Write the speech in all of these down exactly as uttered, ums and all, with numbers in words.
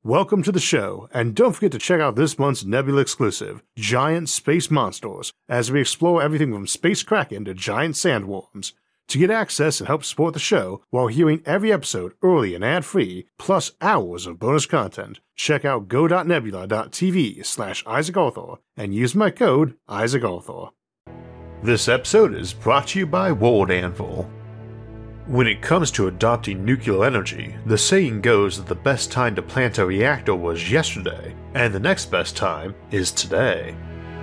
Welcome to the show, and don't forget to check out this month's Nebula exclusive, Giant Space Monsters, as we explore everything from space kraken to giant sandworms. To get access and help support the show while hearing every episode early and ad-free, plus hours of bonus content, check out go.nebula.tv slash Isaac Arthur and use my code Isaac Arthur. This episode is brought to you by World Anvil. When it comes to adopting nuclear energy, the saying goes that the best time to plant a reactor was yesterday, and the next best time is today.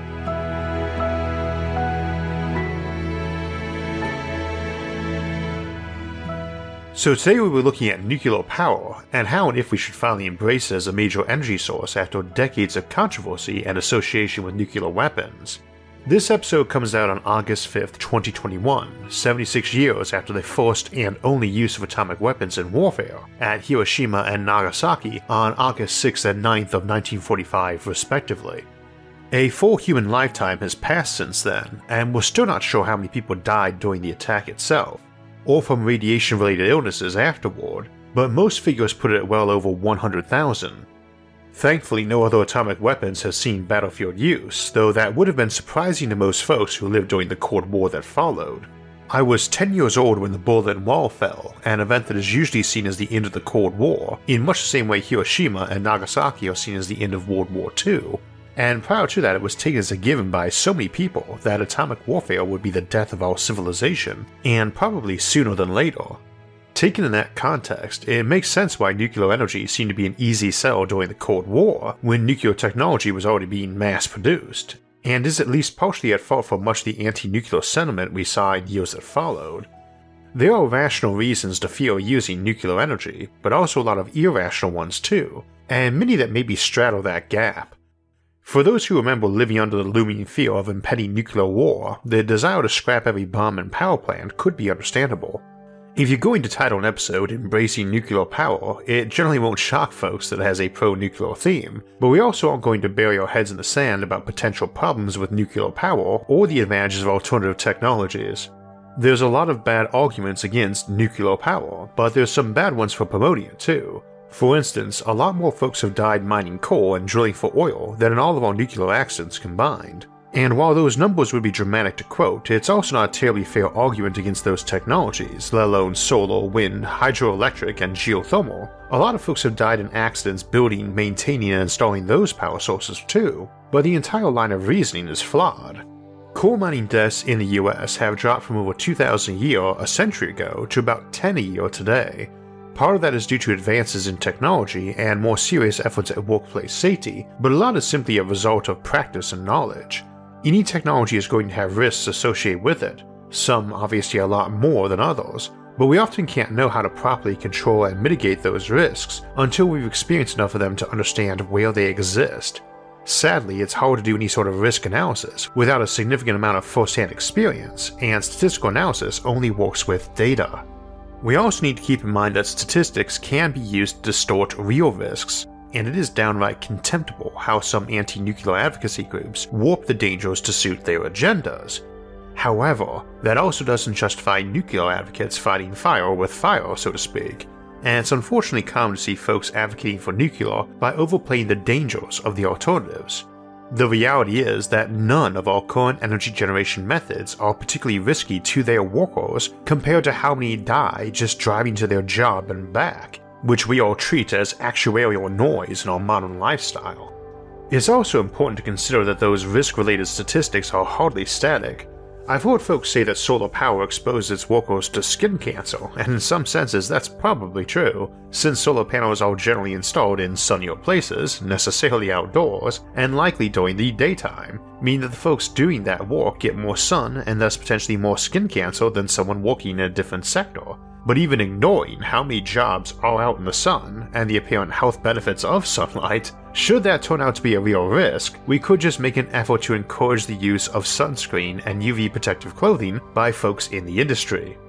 So today we were looking at nuclear power, and how and if we should finally embrace it as a major energy source after decades of controversy and association with nuclear weapons. This episode comes out on August fifth, twenty twenty-one, seventy-six years after the first and only use of atomic weapons in warfare at Hiroshima and Nagasaki on August sixth and ninth of nineteen forty-five respectively. A full human lifetime has passed since then, and we're still not sure how many people died during the attack itself, or from radiation-related illnesses afterward, but most figures put it at well over one hundred thousand. Thankfully, no other atomic weapons have seen battlefield use, though that would have been surprising to most folks who lived during the Cold War that followed. I was ten years old when the Berlin Wall fell, an event that is usually seen as the end of the Cold War, in much the same way Hiroshima and Nagasaki are seen as the end of World War Two, and prior to that it was taken as a given by so many people that atomic warfare would be the death of our civilization, and probably sooner than later. Taken in that context, it makes sense why nuclear energy seemed to be an easy sell during the Cold War, when nuclear technology was already being mass-produced, and is at least partially at fault for much of the anti-nuclear sentiment we saw in years that followed. There are rational reasons to fear using nuclear energy, but also a lot of irrational ones too, and many that maybe straddle that gap. For those who remember living under the looming fear of impending nuclear war, the desire to scrap every bomb and power plant could be understandable. If you're going to title an episode Embracing Nuclear Power, it generally won't shock folks that it has a pro-nuclear theme, but we also aren't going to bury our heads in the sand about potential problems with nuclear power or the advantages of alternative technologies. There's a lot of bad arguments against nuclear power, but there's some bad ones for promoting it too. For instance, a lot more folks have died mining coal and drilling for oil than in all of our nuclear accidents combined. And while those numbers would be dramatic to quote, it's also not a terribly fair argument against those technologies, let alone solar, wind, hydroelectric, and geothermal. A lot of folks have died in accidents building, maintaining, and installing those power sources too, but the entire line of reasoning is flawed. Coal mining deaths in the U S have dropped from over two thousand a year a century ago to about ten a year today. Part of that is due to advances in technology and more serious efforts at workplace safety, but a lot is simply a result of practice and knowledge. Any technology is going to have risks associated with it, some obviously a lot more than others, but we often can't know how to properly control and mitigate those risks until we've experienced enough of them to understand where they exist. Sadly, it's hard to do any sort of risk analysis without a significant amount of first-hand experience, and statistical analysis only works with data. We also need to keep in mind that statistics can be used to distort real risks, and it is downright contemptible how some anti-nuclear advocacy groups warp the dangers to suit their agendas. However, that also doesn't justify nuclear advocates fighting fire with fire, so to speak, and it's unfortunately common to see folks advocating for nuclear by overplaying the dangers of the alternatives. The reality is that none of our current energy generation methods are particularly risky to their workers compared to how many die just driving to their job and back, which we all treat as actuarial noise in our modern lifestyle. It's also important to consider that those risk-related statistics are hardly static. I've heard folks say that solar power exposes its workers to skin cancer, and in some senses that's probably true, since solar panels are generally installed in sunnier places, necessarily outdoors, and likely during the daytime, meaning that the folks doing that work get more sun and thus potentially more skin cancer than someone working in a different sector. But even ignoring how many jobs are out in the sun and the apparent health benefits of sunlight, should that turn out to be a real risk, we could just make an effort to encourage the use of sunscreen and U V protective clothing by folks in the industry.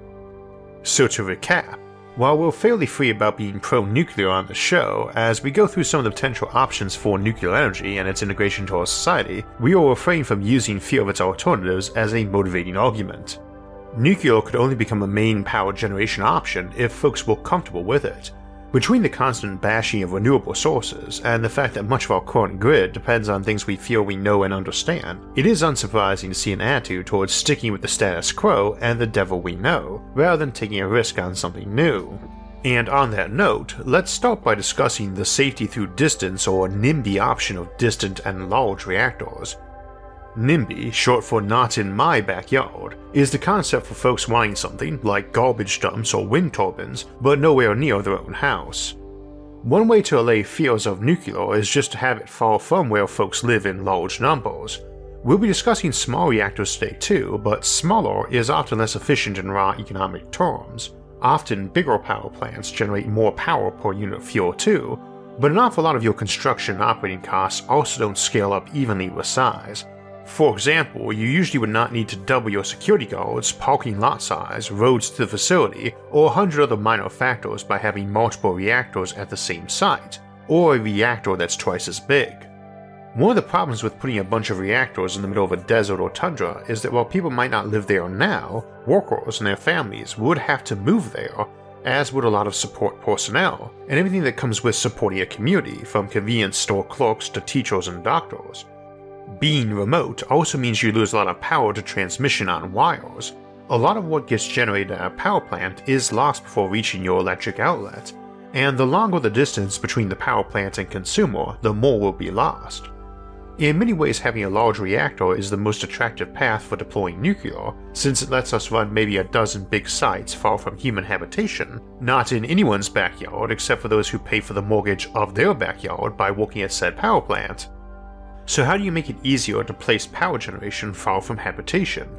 So to recap, while we're fairly free about being pro-nuclear on the show, as we go through some of the potential options for nuclear energy and its integration to our society, we will refrain from using fear of its alternatives as a motivating argument. Nuclear could only become a main power generation option if folks were comfortable with it, Between the constant bashing of renewable sources and the fact that much of our current grid depends on things we feel we know and understand, it is unsurprising to see an attitude towards sticking with the status quo and the devil we know, rather than taking a risk on something new. And on that note, let's start by discussing the safety through distance or NIMBY option of distant and large reactors. NIMBY, short for Not in My Backyard, is the concept for folks wanting something like garbage dumps or wind turbines, but nowhere near their own house. One way to allay fears of nuclear is just to have it far from where folks live in large numbers. We'll be discussing small reactors today too, but smaller is often less efficient in raw economic terms. Often bigger power plants generate more power per unit of fuel too, but an awful lot of your construction and operating costs also don't scale up evenly with size. For example, you usually would not need to double your security guards, parking lot size, roads to the facility, or a hundred other minor factors by having multiple reactors at the same site, or a reactor that's twice as big. One of the problems with putting a bunch of reactors in the middle of a desert or tundra is that while people might not live there now, workers and their families would have to move there, as would a lot of support personnel, and everything that comes with supporting a community, from convenience store clerks to teachers and doctors. Being remote also means you lose a lot of power to transmission on wires. A lot of what gets generated at a power plant is lost before reaching your electric outlet, and the longer the distance between the power plant and consumer, the more will be lost. In many ways, having a large reactor is the most attractive path for deploying nuclear, since it lets us run maybe a dozen big sites far from human habitation, not in anyone's backyard except for those who pay for the mortgage of their backyard by working at said power plant. So how do you make it easier to place power generation far from habitation?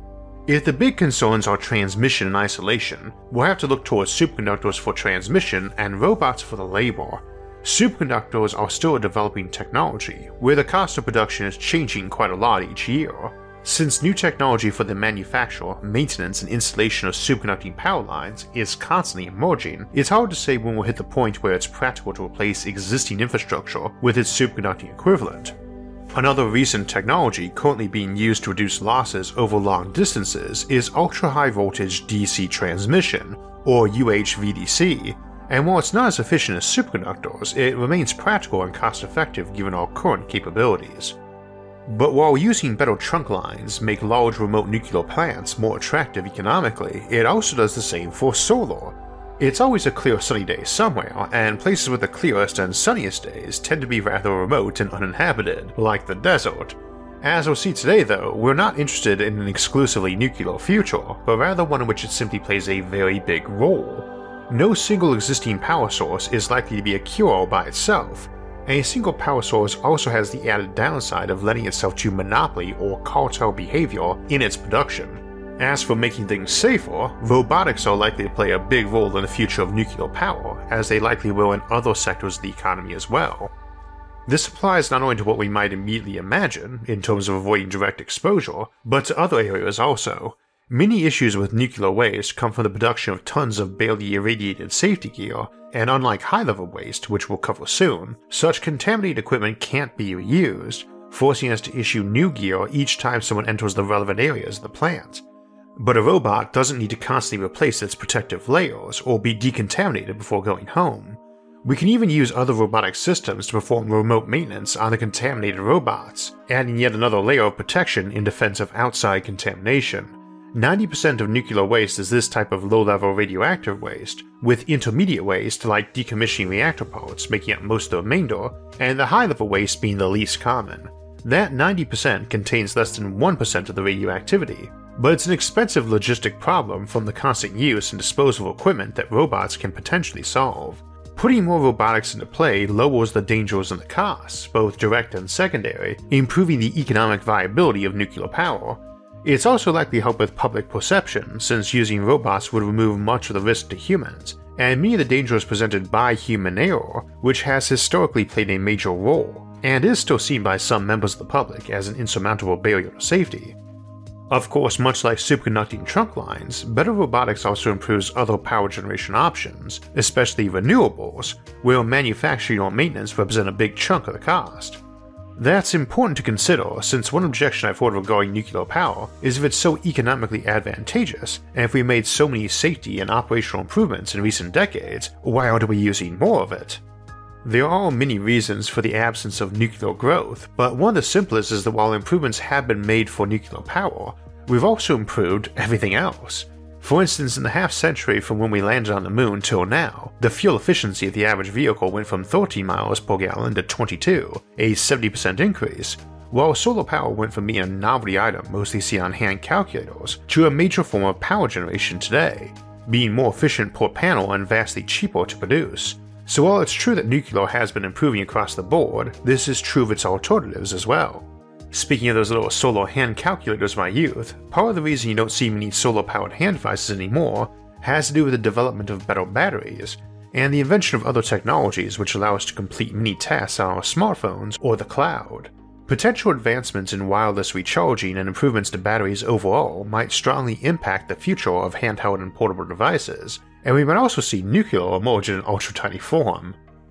If the big concerns are transmission and isolation, we'll have to look towards superconductors for transmission and robots for the labor. Superconductors are still a developing technology, where the cost of production is changing quite a lot each year. Since new technology for the manufacture, maintenance, and installation of superconducting power lines is constantly emerging, it's hard to say when we'll hit the point where it's practical to replace existing infrastructure with its superconducting equivalent. Another recent technology currently being used to reduce losses over long distances is ultra-high voltage D C transmission, or U H V D C, and while it's not as efficient as superconductors, it remains practical and cost-effective given our current capabilities. But while using better trunk lines make large remote nuclear plants more attractive economically, it also does the same for solar. It's always a clear sunny day somewhere, and places with the clearest and sunniest days tend to be rather remote and uninhabited, like the desert. As we'll see today though, we're not interested in an exclusively nuclear future, but rather one in which it simply plays a very big role. No single existing power source is likely to be a cure by itself, and a single power source also has the added downside of lending itself to monopoly or cartel behavior in its production. As for making things safer, robotics are likely to play a big role in the future of nuclear power, as they likely will in other sectors of the economy as well. This applies not only to what we might immediately imagine, in terms of avoiding direct exposure, but to other areas also. Many issues with nuclear waste come from the production of tons of barely irradiated safety gear, and unlike high-level waste, which we'll cover soon, such contaminated equipment can't be reused, forcing us to issue new gear each time someone enters the relevant areas of the plant. But a robot doesn't need to constantly replace its protective layers or be decontaminated before going home. We can even use other robotic systems to perform remote maintenance on the contaminated robots, adding yet another layer of protection in defense of outside contamination. ninety percent of nuclear waste is this type of low-level radioactive waste, with intermediate waste like decommissioning reactor parts making up most of the remainder, and the high-level waste being the least common. That ninety percent contains less than one percent of the radioactivity, but it's an expensive logistic problem from the constant use and disposal of equipment that robots can potentially solve. Putting more robotics into play lowers the dangers and the costs, both direct and secondary, improving the economic viability of nuclear power. It's also likely to help with public perception, since using robots would remove much of the risk to humans, and many of the dangers presented by human error, which has historically played a major role, and is still seen by some members of the public as an insurmountable barrier to safety. Of course, much like superconducting trunk lines, better robotics also improves other power generation options, especially renewables, where manufacturing or maintenance represent a big chunk of the cost. That's important to consider, since one objection I've heard regarding nuclear power is if it's so economically advantageous, and if we made so many safety and operational improvements in recent decades, why aren't we using more of it? There are many reasons for the absence of nuclear growth, but one of the simplest is that while improvements have been made for nuclear power, we've also improved everything else. For instance, in the half century from when we landed on the moon till now, the fuel efficiency of the average vehicle went from thirteen miles per gallon to twenty-two, a seventy percent increase, while solar power went from being a novelty item mostly seen on hand calculators to a major form of power generation today, being more efficient per panel and vastly cheaper to produce. So while it's true that nuclear has been improving across the board, this is true of its alternatives as well. Speaking of those little solar hand calculators of my youth, part of the reason you don't see many solar-powered hand devices anymore has to do with the development of better batteries, and the invention of other technologies which allow us to complete many tasks on our smartphones or the cloud. Potential advancements in wireless recharging and improvements to batteries overall might strongly impact the future of handheld and portable devices, and we might also see nuclear emerge in an ultra-tiny form.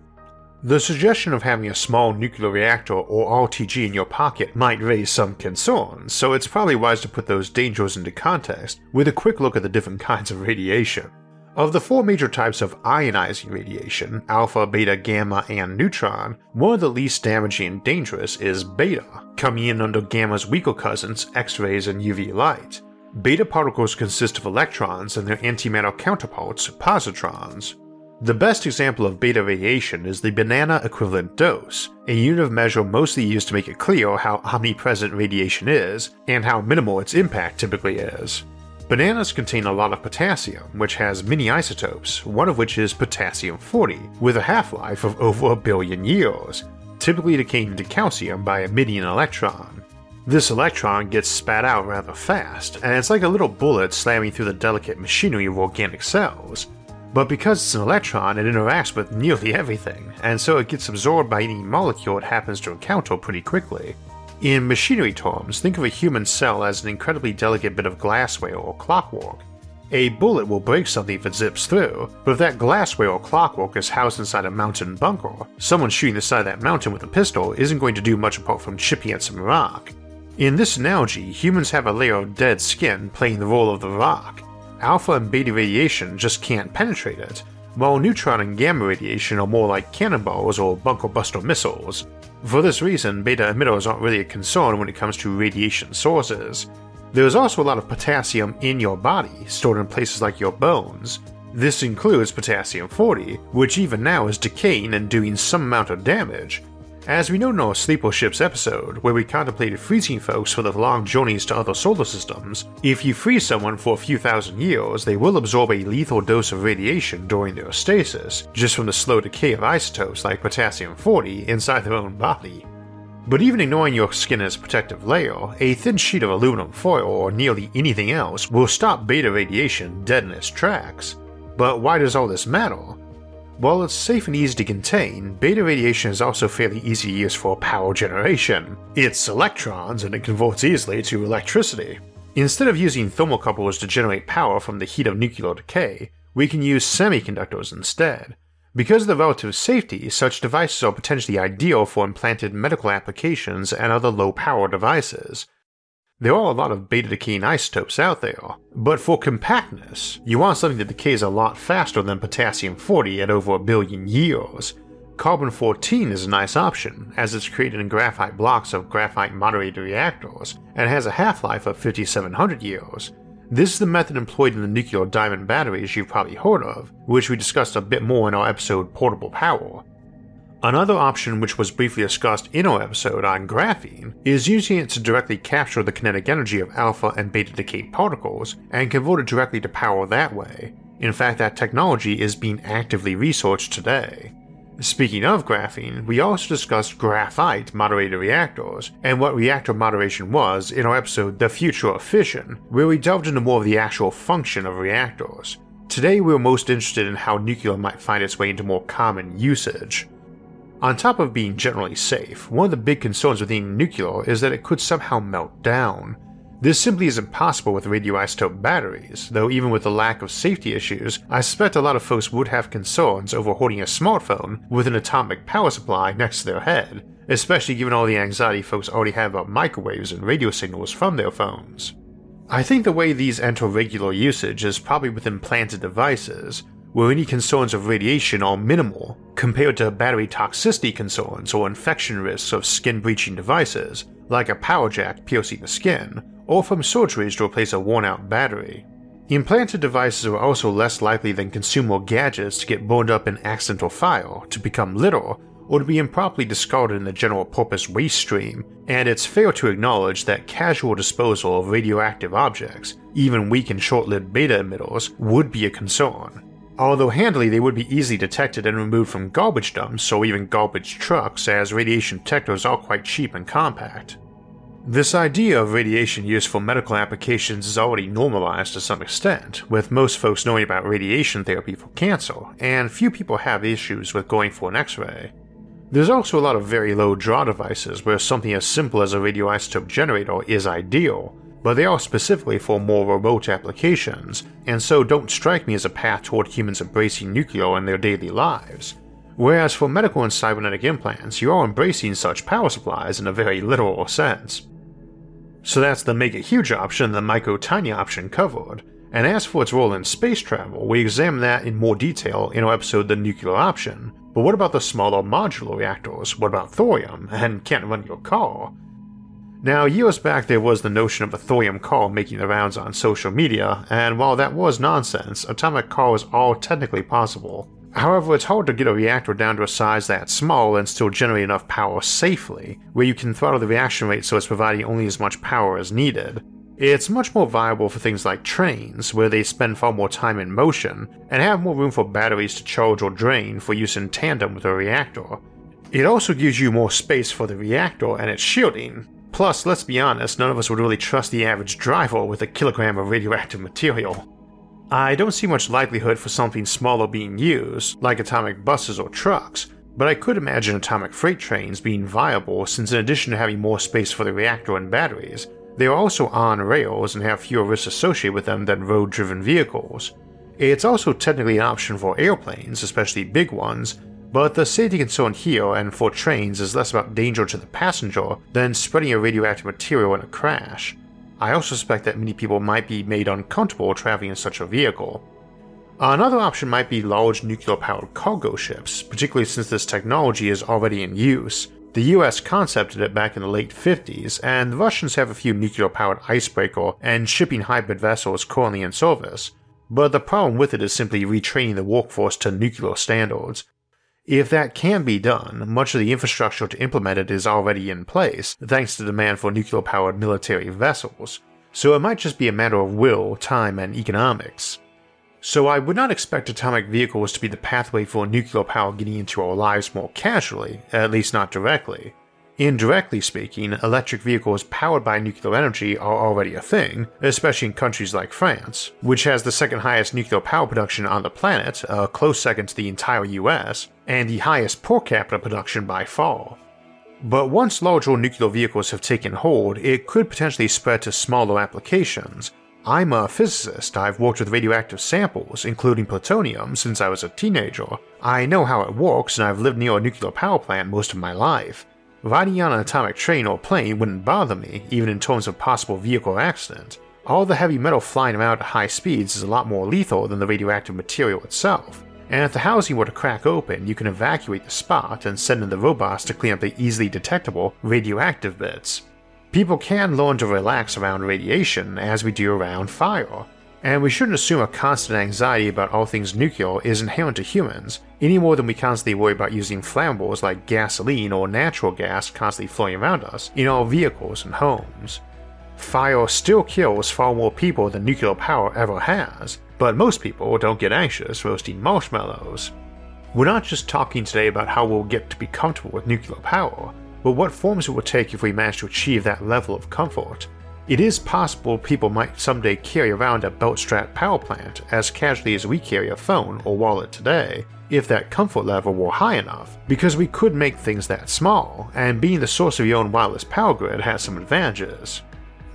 The suggestion of having a small nuclear reactor or R T G in your pocket might raise some concerns, so it's probably wise to put those dangers into context with a quick look at the different kinds of radiation. Of the four major types of ionizing radiation, alpha, beta, gamma, and neutron, one of the least damaging and dangerous is beta, coming in under gamma's weaker cousins, X-rays and U V light. Beta particles consist of electrons and their antimatter counterparts, positrons. The best example of beta radiation is the banana equivalent dose, a unit of measure mostly used to make it clear how omnipresent radiation is and how minimal its impact typically is. Bananas contain a lot of potassium, which has many isotopes, one of which is potassium forty, with a half-life of over a billion years, typically decaying into calcium by emitting an electron. This electron gets spat out rather fast, and it's like a little bullet slamming through the delicate machinery of organic cells. But because it's an electron, it interacts with nearly everything, and so it gets absorbed by any molecule it happens to encounter pretty quickly. In machinery terms, think of a human cell as an incredibly delicate bit of glassware or clockwork. A bullet will break something if it zips through, but if that glassware or clockwork is housed inside a mountain bunker, someone shooting the side of that mountain with a pistol isn't going to do much apart from chipping at some rock. In this analogy, humans have a layer of dead skin playing the role of the rock. Alpha and beta radiation just can't penetrate it, while neutron and gamma radiation are more like cannonballs or bunker buster missiles. For this reason, beta emitters aren't really a concern when it comes to radiation sources. There is also a lot of potassium in your body, stored in places like your bones. This includes potassium forty, which even now is decaying and doing some amount of damage. As we know in our Sleeper Ships episode, where we contemplated freezing folks for the long journeys to other solar systems, if you freeze someone for a few thousand years, they will absorb a lethal dose of radiation during their stasis, just from the slow decay of isotopes like potassium forty inside their own body. But even ignoring your skin as a protective layer, a thin sheet of aluminum foil or nearly anything else will stop beta radiation dead in its tracks. But why does all this matter? While it's safe and easy to contain, beta radiation is also fairly easy to use for power generation. It's electrons and it converts easily to electricity. Instead of using thermocouples to generate power from the heat of nuclear decay, we can use semiconductors instead. Because of the relative safety, such devices are potentially ideal for implanted medical applications and other low-power devices. There are a lot of beta-decaying isotopes out there, but for compactness, you want something that decays a lot faster than potassium forty at over a billion years. Carbon fourteen is a nice option, as it's created in graphite blocks of graphite moderator reactors, and has a half-life of fifty-seven hundred years. This is the method employed in the nuclear diamond batteries you've probably heard of, which we discussed a bit more in our episode Portable Power. Another option which was briefly discussed in our episode on graphene is using it to directly capture the kinetic energy of alpha and beta decayed particles and convert it directly to power that way. In fact, that technology is being actively researched today. Speaking of graphene, we also discussed graphite moderator reactors and what reactor moderation was in our episode The Future of Fission, where we delved into more of the actual function of reactors. Today we're most interested in how nuclear might find its way into more common usage. On top of being generally safe, one of the big concerns with eating nuclear is that it could somehow melt down. This simply isn't possible with radioisotope batteries, though even with the lack of safety issues, I suspect a lot of folks would have concerns over holding a smartphone with an atomic power supply next to their head, especially given all the anxiety folks already have about microwaves and radio signals from their phones. I think the way these enter regular usage is probably with implanted devices, where any concerns of radiation are minimal compared to battery toxicity concerns or infection risks of skin-breaching devices, like a power jack piercing the skin, or from surgeries to replace a worn-out battery. Implanted devices are also less likely than consumer gadgets to get burned up in accidental fire, to become litter, or to be improperly discarded in the general-purpose waste stream, and it's fair to acknowledge that casual disposal of radioactive objects, even weak and short-lived beta emitters, would be a concern. Although handily they would be easily detected and removed from garbage dumps or even garbage trucks, as radiation detectors are quite cheap and compact. This idea of radiation use for medical applications is already normalized to some extent, with most folks knowing about radiation therapy for cancer, and few people have issues with going for an X-ray. There's also a lot of very low draw devices where something as simple as a radioisotope generator is ideal, but they are specifically for more remote applications, and so don't strike me as a path toward humans embracing nuclear in their daily lives. Whereas for medical and cybernetic implants, you are embracing such power supplies in a very literal sense. So that's the mega huge option and the micro tiny option covered, and as for its role in space travel, we examine that in more detail in our episode The Nuclear Option. But what about the smaller modular reactors? What about thorium? And can't run your car? Now, years back there was the notion of a thorium car making the rounds on social media, and while that was nonsense, atomic cars are technically possible. However, it's hard to get a reactor down to a size that small and still generate enough power safely, where you can throttle the reaction rate so it's providing only as much power as needed. It's much more viable for things like trains, where they spend far more time in motion, and have more room for batteries to charge or drain for use in tandem with a reactor. It also gives you more space for the reactor and its shielding. Plus, let's be honest, none of us would really trust the average driver with a kilogram of radioactive material. I don't see much likelihood for something smaller being used, like atomic buses or trucks, but I could imagine atomic freight trains being viable since in addition to having more space for the reactor and batteries, they are also on rails and have fewer risks associated with them than road-driven vehicles. It's also technically an option for airplanes, especially big ones, but the safety concern here and for trains is less about danger to the passenger than spreading a radioactive material in a crash. I also suspect that many people might be made uncomfortable traveling in such a vehicle. Another option might be large nuclear-powered cargo ships, particularly since this technology is already in use. The U S concepted it back in the late fifties, and the Russians have a few nuclear-powered icebreaker and shipping hybrid vessels currently in service, but the problem with it is simply retraining the workforce to nuclear standards. If that can be done, much of the infrastructure to implement it is already in place, thanks to the demand for nuclear-powered military vessels, so it might just be a matter of will, time, and economics. So I would not expect atomic vehicles to be the pathway for nuclear power getting into our lives more casually, at least not directly. Indirectly speaking, electric vehicles powered by nuclear energy are already a thing, especially in countries like France, which has the second highest nuclear power production on the planet, a close second to the entire U S, and the highest per capita production by far. But once larger nuclear vehicles have taken hold, it could potentially spread to smaller applications. I'm a physicist, I've worked with radioactive samples, including plutonium, since I was a teenager. I know how it works, and I've lived near a nuclear power plant most of my life. Riding on an atomic train or plane wouldn't bother me, even in terms of possible vehicle accident. All the heavy metal flying around at high speeds is a lot more lethal than the radioactive material itself, and if the housing were to crack open, you can evacuate the spot and send in the robots to clean up the easily detectable radioactive bits. People can learn to relax around radiation as we do around fire, and we shouldn't assume a constant anxiety about all things nuclear is inherent to humans, any more than we constantly worry about using flammables like gasoline or natural gas constantly flowing around us in our vehicles and homes. Fire still kills far more people than nuclear power ever has, but most people don't get anxious roasting marshmallows. We're not just talking today about how we'll get to be comfortable with nuclear power, but what forms it will take if we manage to achieve that level of comfort. It is possible people might someday carry around a belt-strapped power plant as casually as we carry a phone or wallet today, if that comfort level were high enough, because we could make things that small, and being the source of your own wireless power grid has some advantages.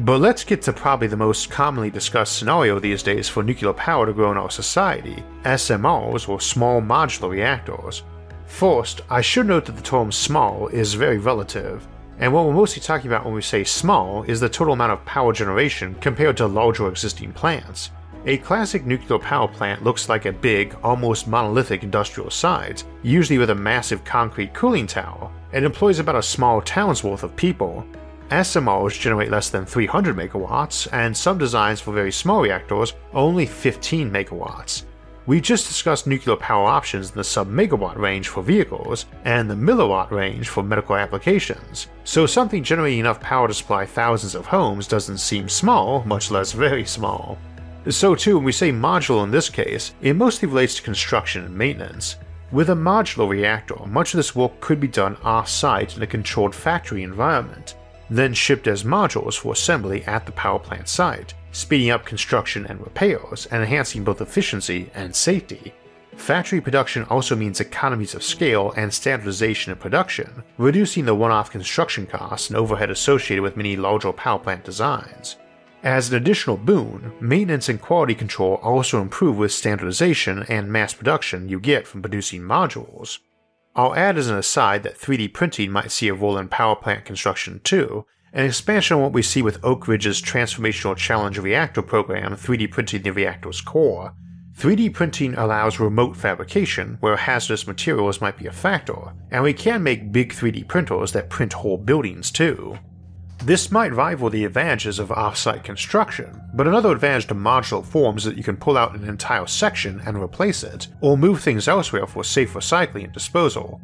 But let's get to probably the most commonly discussed scenario these days for nuclear power to grow in our society, S M Rs or small modular reactors. First, I should note that the term small is very relative, and what we're mostly talking about when we say small is the total amount of power generation compared to larger existing plants. A classic nuclear power plant looks like a big, almost monolithic industrial site, usually with a massive concrete cooling tower, and employs about a small town's worth of people. S M Rs generate less than three hundred megawatts, and some designs for very small reactors are only fifteen megawatts. We just discussed nuclear power options in the sub-megawatt range for vehicles, and the milliwatt range for medical applications, so something generating enough power to supply thousands of homes doesn't seem small, much less very small. So too, when we say modular in this case, it mostly relates to construction and maintenance. With a modular reactor, much of this work could be done off-site in a controlled factory environment, then shipped as modules for assembly at the power plant site, speeding up construction and repairs and enhancing both efficiency and safety. Factory production also means economies of scale and standardization in production, reducing the one-off construction costs and overhead associated with many larger power plant designs. As an additional boon, maintenance and quality control also improve with standardization and mass production you get from producing modules. I'll add as an aside that three D printing might see a role in power plant construction too, an expansion on what we see with Oak Ridge's Transformational Challenge Reactor program three D printing the reactor's core. three D printing allows remote fabrication where hazardous materials might be a factor, and we can make big three D printers that print whole buildings too. This might rival the advantages of off-site construction, but another advantage to modular forms is that you can pull out an entire section and replace it, or move things elsewhere for safe recycling and disposal.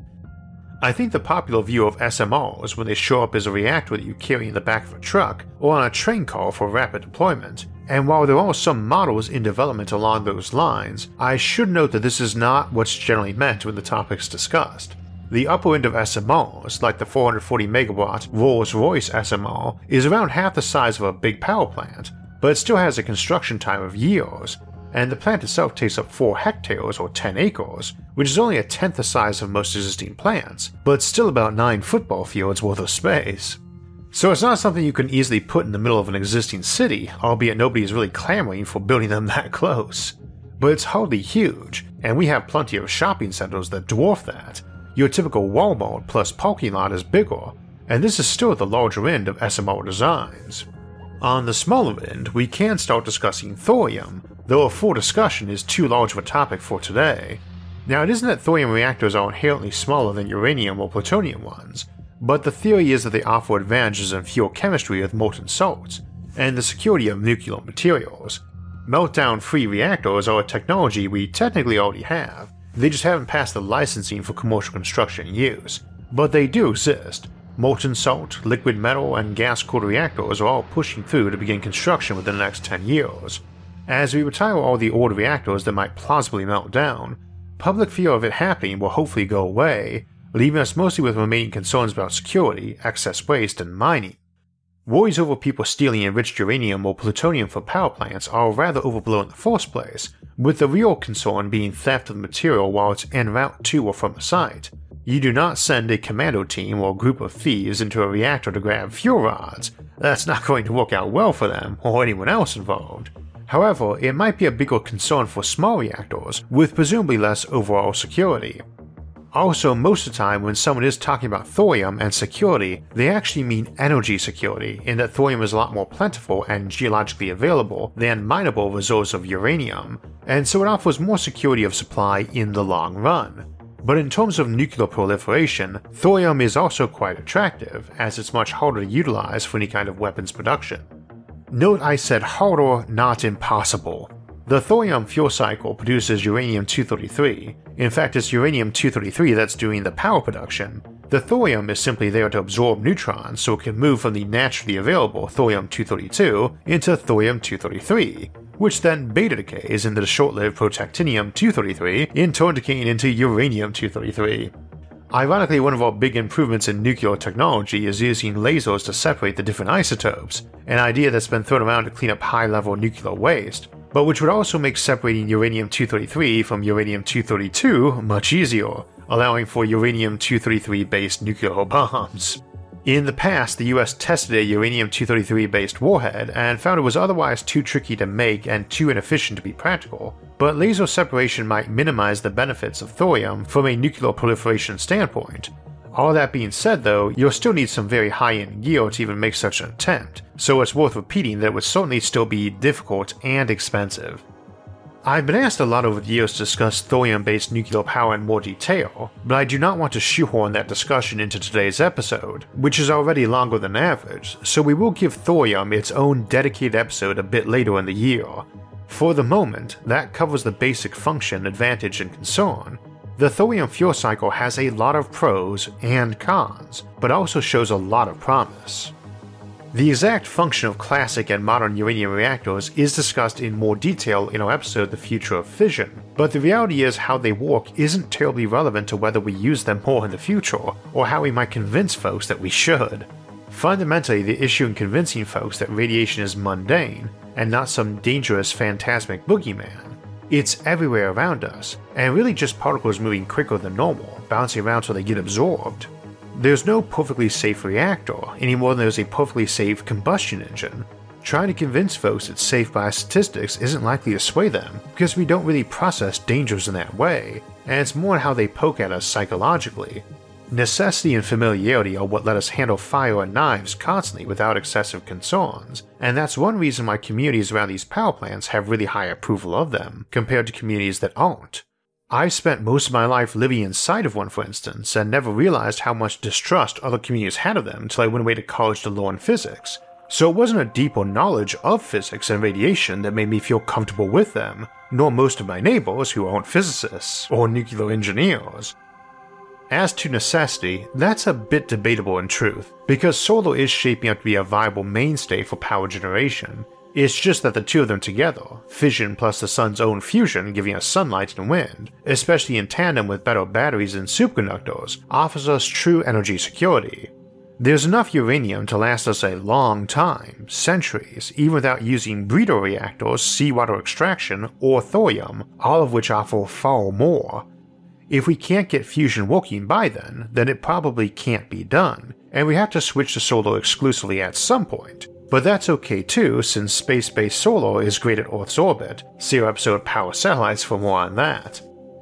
I think the popular view of S M Rs when they show up as a reactor that you carry in the back of a truck or on a train car for rapid deployment, and while there are some models in development along those lines, I should note that this is not what's generally meant when the topic's discussed. The upper end of S M Rs, like the four hundred forty megawatt Rolls-Royce S M R, is around half the size of a big power plant, but it still has a construction time of years, and the plant itself takes up four hectares or ten acres, which is only a tenth the size of most existing plants, but still about nine football fields worth of space. So it's not something you can easily put in the middle of an existing city, albeit nobody is really clamoring for building them that close. But it's hardly huge, and we have plenty of shopping centers that dwarf that. Your typical Walmart plus parking lot is bigger, and this is still at the larger end of S M R designs. On the smaller end, we can start discussing thorium, though a full discussion is too large of a topic for today. Now, it isn't that thorium reactors are inherently smaller than uranium or plutonium ones, but the theory is that they offer advantages in fuel chemistry with molten salts, and the security of nuclear materials. Meltdown-free reactors are a technology we technically already have, they just haven't passed the licensing for commercial construction use, but they do exist. Molten salt, liquid metal, and gas-cooled reactors are all pushing through to begin construction within the next ten years. As we retire all the old reactors that might plausibly melt down, public fear of it happening will hopefully go away, leaving us mostly with remaining concerns about security, excess waste, and mining. Worries over people stealing enriched uranium or plutonium for power plants are rather overblown in the first place, with the real concern being theft of the material while it's en route to or from the site. You do not send a commando team or a group of thieves into a reactor to grab fuel rods. That's not going to work out well for them or anyone else involved. However, it might be a bigger concern for small reactors, with presumably less overall security. Also, most of the time when someone is talking about thorium and security, they actually mean energy security, in that thorium is a lot more plentiful and geologically available than mineable reserves of uranium, and so it offers more security of supply in the long run. But in terms of nuclear proliferation, thorium is also quite attractive, as it's much harder to utilize for any kind of weapons production. Note I said harder, not impossible. The thorium fuel cycle produces uranium two thirty-three. In fact, it's uranium two thirty-three that's doing the power production. The thorium is simply there to absorb neutrons so it can move from the naturally available thorium two thirty-two into thorium two thirty-three, which then beta decays into the short-lived protactinium two thirty-three, in turn decaying into uranium two thirty-three. Ironically, one of our big improvements in nuclear technology is using lasers to separate the different isotopes, an idea that's been thrown around to clean up high-level nuclear waste, but which would also make separating uranium two thirty-three from uranium two thirty-two much easier, allowing for uranium two thirty-three based nuclear bombs. In the past, the U S tested a uranium two thirty-three based warhead and found it was otherwise too tricky to make and too inefficient to be practical, but laser separation might minimize the benefits of thorium from a nuclear proliferation standpoint. All that being said though, you'll still need some very high-end gear to even make such an attempt, so it's worth repeating that it would certainly still be difficult and expensive. I've been asked a lot over the years to discuss thorium-based nuclear power in more detail, but I do not want to shoehorn that discussion into today's episode, which is already longer than average, so we will give thorium its own dedicated episode a bit later in the year. For the moment, that covers the basic function, advantage, and concern. The thorium fuel cycle has a lot of pros and cons, but also shows a lot of promise. The exact function of classic and modern uranium reactors is discussed in more detail in our episode The Future of Fission, but the reality is how they work isn't terribly relevant to whether we use them more in the future, or how we might convince folks that we should. Fundamentally, the issue in convincing folks that radiation is mundane, and not some dangerous phantasmic boogeyman. It's everywhere around us, and really just particles moving quicker than normal, bouncing around till they get absorbed. There's no perfectly safe reactor, any more than there's a perfectly safe combustion engine. Trying to convince folks it's safe by statistics isn't likely to sway them, because we don't really process dangers in that way, and it's more how they poke at us psychologically. Necessity and familiarity are what let us handle fire and knives constantly without excessive concerns, and that's one reason why communities around these power plants have really high approval of them, compared to communities that aren't. I've spent most of my life living inside of one, for instance, and never realized how much distrust other communities had of them until I went away to college to learn physics, so it wasn't a deeper knowledge of physics and radiation that made me feel comfortable with them, nor most of my neighbors who aren't physicists or nuclear engineers. As to necessity, that's a bit debatable in truth, because solar is shaping up to be a viable mainstay for power generation. It's just that the two of them together, fission plus the sun's own fusion giving us sunlight and wind, especially in tandem with better batteries and superconductors, offers us true energy security. There's enough uranium to last us a long time, centuries, even without using breeder reactors, seawater extraction, or thorium, all of which offer far more. If we can't get fusion working by then, then it probably can't be done, and we have to switch to solar exclusively at some point. But that's okay too, since space-based solar is great at Earth's orbit. See our episode Power Satellites for more on that.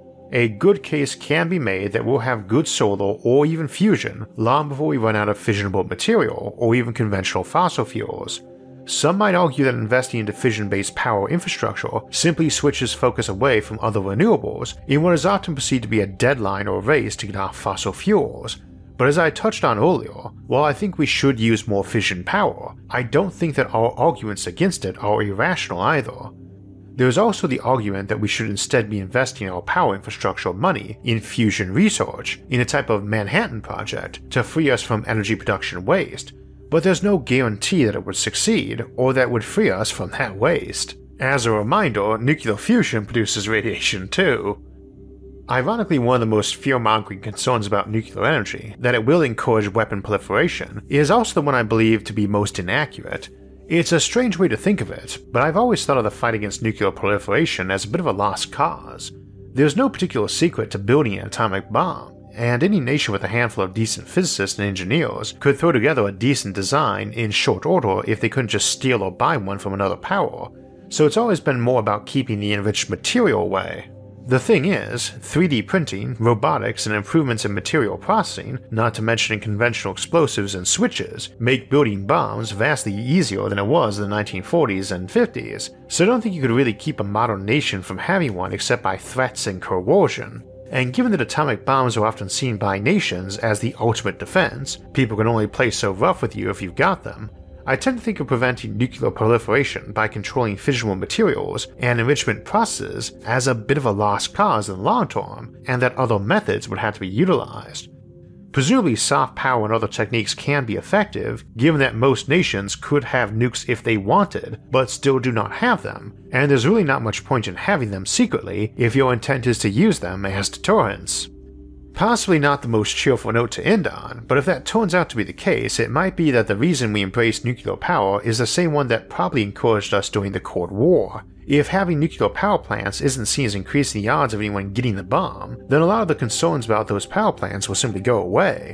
A good case can be made that we'll have good solar or even fusion long before we run out of fissionable material or even conventional fossil fuels. Some might argue that investing into fission-based power infrastructure simply switches focus away from other renewables in what is often perceived to be a deadline or race to get off fossil fuels. But as I touched on earlier, while I think we should use more fission power, I don't think that our arguments against it are irrational either. There is also the argument that we should instead be investing our power infrastructure money in fusion research, in a type of Manhattan Project, to free us from energy production waste, but there's no guarantee that it would succeed or that it would free us from that waste. As a reminder, nuclear fusion produces radiation too. Ironically, one of the most fear-mongering concerns about nuclear energy, that it will encourage weapon proliferation, is also the one I believe to be most inaccurate. It's a strange way to think of it, but I've always thought of the fight against nuclear proliferation as a bit of a lost cause. There's no particular secret to building an atomic bomb, and any nation with a handful of decent physicists and engineers could throw together a decent design in short order if they couldn't just steal or buy one from another power, so it's always been more about keeping the enriched material away. The thing is, three D printing, robotics, and improvements in material processing, not to mention conventional explosives and switches, make building bombs vastly easier than it was in the nineteen forties and fifties, so I don't think you could really keep a modern nation from having one except by threats and coercion. And given that atomic bombs are often seen by nations as the ultimate defense, people can only play so rough with you if you've got them, I tend to think of preventing nuclear proliferation by controlling fissionable materials and enrichment processes as a bit of a lost cause in the long term, and that other methods would have to be utilized. Presumably soft power and other techniques can be effective, given that most nations could have nukes if they wanted, but still do not have them, and there's really not much point in having them secretly if your intent is to use them as deterrents. Possibly not the most cheerful note to end on, but if that turns out to be the case, it might be that the reason we embrace nuclear power is the same one that probably encouraged us during the Cold War. If having nuclear power plants isn't seen as increasing the odds of anyone getting the bomb, then a lot of the concerns about those power plants will simply go away.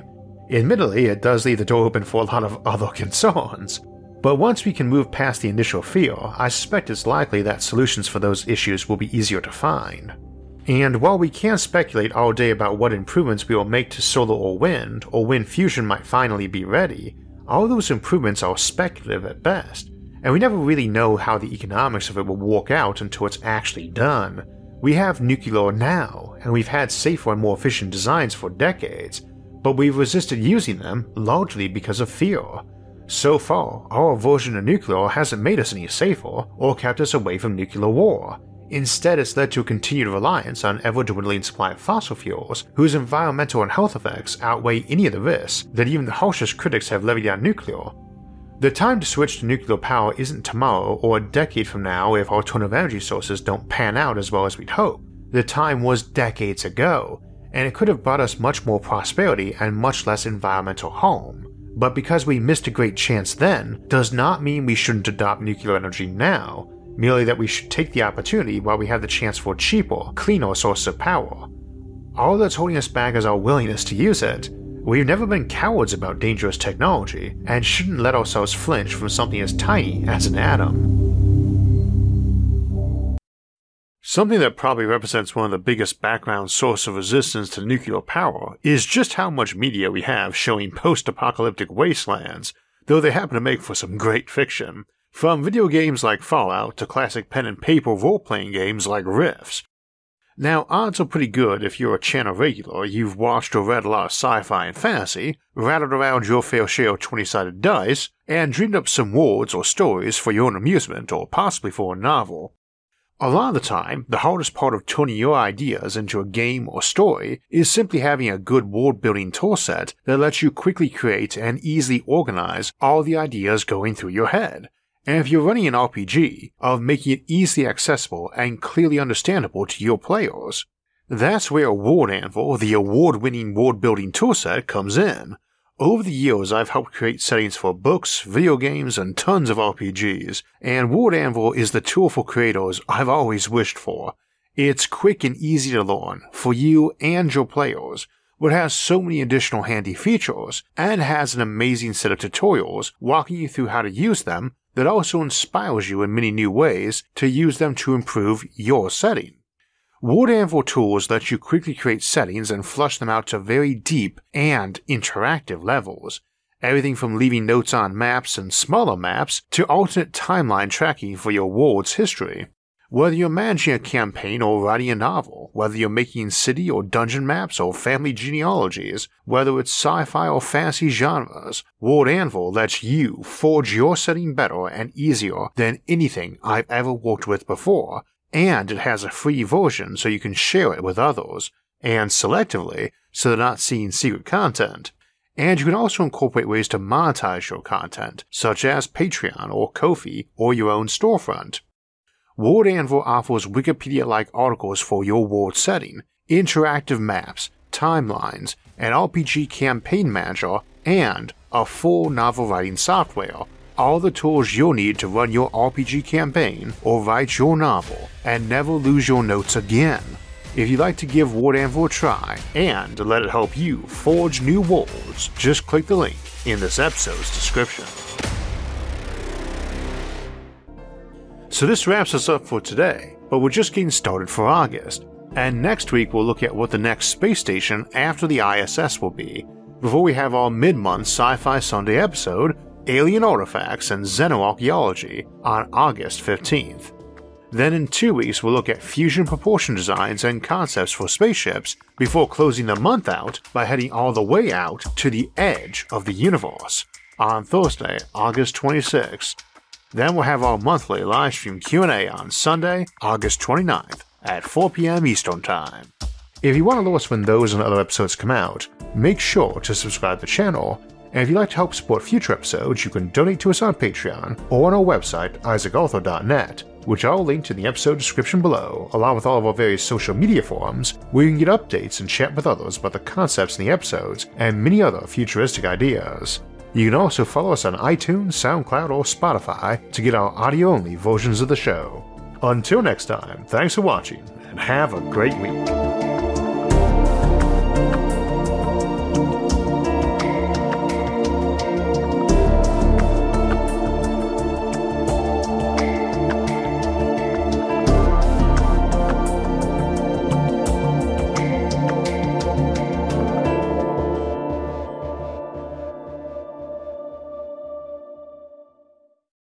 Admittedly, it does leave the door open for a lot of other concerns, but once we can move past the initial fear, I suspect it's likely that solutions for those issues will be easier to find. And while we can speculate all day about what improvements we will make to solar or wind, or when fusion might finally be ready, all those improvements are speculative at best, and we never really know how the economics of it will work out until it's actually done. We have nuclear now, and we've had safer and more efficient designs for decades, but we've resisted using them largely because of fear. So far, our version of nuclear hasn't made us any safer or kept us away from nuclear war. Instead, it's led to a continued reliance on ever-dwindling supply of fossil fuels, whose environmental and health effects outweigh any of the risks that even the harshest critics have levied on nuclear. The time to switch to nuclear power isn't tomorrow or a decade from now if alternative energy sources don't pan out as well as we'd hope. The time was decades ago, and it could have brought us much more prosperity and much less environmental harm. But because we missed a great chance then, does not mean we shouldn't adopt nuclear energy now, merely that we should take the opportunity while we have the chance for cheaper, cleaner sources of power. All that's holding us back is our willingness to use it. We've never been cowards about dangerous technology, and shouldn't let ourselves flinch from something as tiny as an atom. Something that probably represents one of the biggest background sources of resistance to nuclear power is just how much media we have showing post-apocalyptic wastelands, though they happen to make for some great fiction, from video games like Fallout to classic pen and paper role-playing games like Rifts. Now, odds are pretty good if you're a channel regular, you've watched or read a lot of sci-fi and fantasy, rattled around your fair share of twenty-sided dice, and dreamed up some worlds or stories for your own amusement or possibly for a novel. A lot of the time, the hardest part of turning your ideas into a game or story is simply having a good world-building toolset that lets you quickly create and easily organize all the ideas going through your head. And if you're running an R P G, of making it easily accessible and clearly understandable to your players. That's where World Anvil, the award-winning world-building toolset, comes in. Over the years, I've helped create settings for books, video games, and tons of R P Gs, and World Anvil is the tool for creators I've always wished for. It's quick and easy to learn, for you and your players, but has so many additional handy features, and has an amazing set of tutorials walking you through how to use them that also inspires you in many new ways to use them to improve your setting. World Anvil tools let you quickly create settings and flush them out to very deep and interactive levels, everything from leaving notes on maps and smaller maps to alternate timeline tracking for your world's history. Whether you're managing a campaign or writing a novel, whether you're making city or dungeon maps or family genealogies, whether it's sci-fi or fantasy genres, World Anvil lets you forge your setting better and easier than anything I've ever worked with before, and it has a free version so you can share it with others, and selectively so they're not seeing secret content. And you can also incorporate ways to monetize your content, such as Patreon or Ko-fi or your own storefront. World Anvil offers Wikipedia-like articles for your world setting, interactive maps, timelines, an R P G campaign manager, and a full novel writing software. All the tools you'll need to run your R P G campaign or write your novel and never lose your notes again. If you'd like to give World Anvil a try and let it help you forge new worlds, just click the link in this episode's description. So this wraps us up for today, but we're just getting started for August, and next week we'll look at what the next space station after the I S S will be, before we have our mid-month Sci-Fi Sunday episode, Alien Artifacts and Xenoarchaeology, on August fifteenth. Then in two weeks we'll look at fusion propulsion designs and concepts for spaceships before closing the month out by heading all the way out to the edge of the universe, on Thursday, August twenty-sixth. Then we'll have our monthly livestream Q and A on Sunday, August twenty-ninth at four p.m. Eastern Time. If you want to know us when those and other episodes come out, make sure to subscribe to the channel, and if you'd like to help support future episodes, you can donate to us on Patreon or on our website, isaac arthur dot net, which I'll link in the episode description below, along with all of our various social media forums, where you can get updates and chat with others about the concepts in the episodes and many other futuristic ideas. You can also follow us on iTunes, SoundCloud, or Spotify to get our audio-only versions of the show. Until next time, thanks for watching, and have a great week.